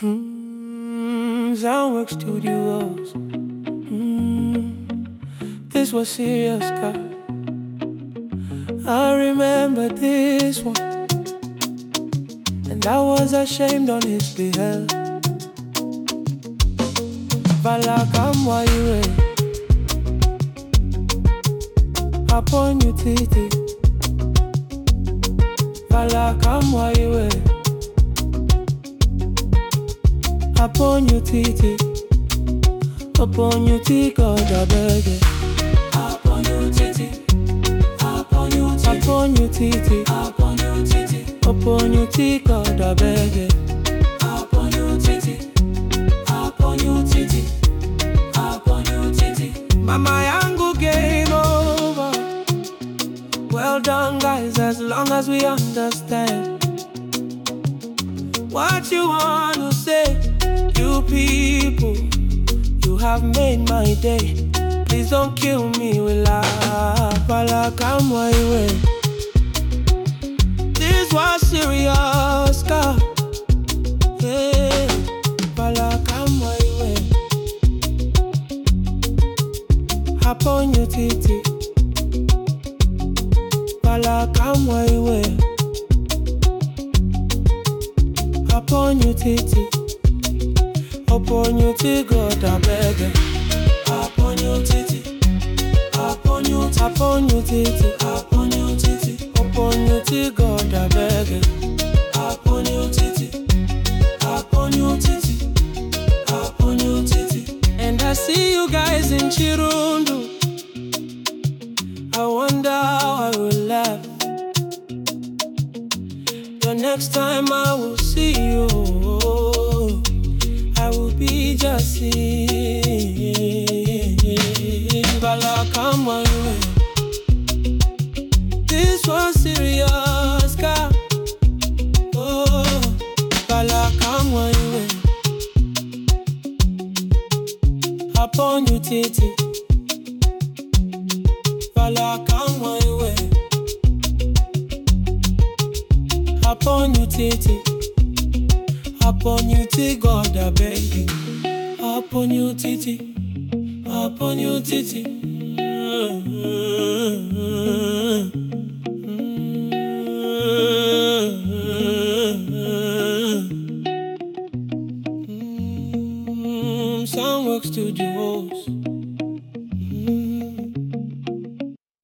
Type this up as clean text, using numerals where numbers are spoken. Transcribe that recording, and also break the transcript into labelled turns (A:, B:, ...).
A: Soundwork Studios. This was serious, God. I remember this one, and I was ashamed on his behalf. Balakam you upon you titi. Balakam you upon you titi. Upon you titi, God I beg it.
B: Upon you titi, upon you titi,
A: Upon you titi,
B: upon you titi,
A: upon you titi, God I beg it.
B: upon you titi, upon you titi, upon you titi.
A: Mama yangu game over. Well done guys, as long as we understand what you want to say. You people, you have made my day. Please don't kill me with love. Balakam way. This was serious, God. Yeah. Balakam way. Upon you titi. Balakam way. Upon you titi. Upon you titi, God I beg it.
B: Upon you titi, upon you titi,
A: Upon you titi,
B: upon you titi,
A: upon you titi, God I beg it.
B: upon you titi, upon you titi, upon you titi.
A: And I see you guys in Chirundu. I wonder how I will laugh the next time I will see you. I will be just seeing Balakam way. This was serious, God. Oh, Balakam way. Upon you titi. Balakam way. Upon you titi. Upon you titi, God I beg you. Upon you titi. Upon you titi.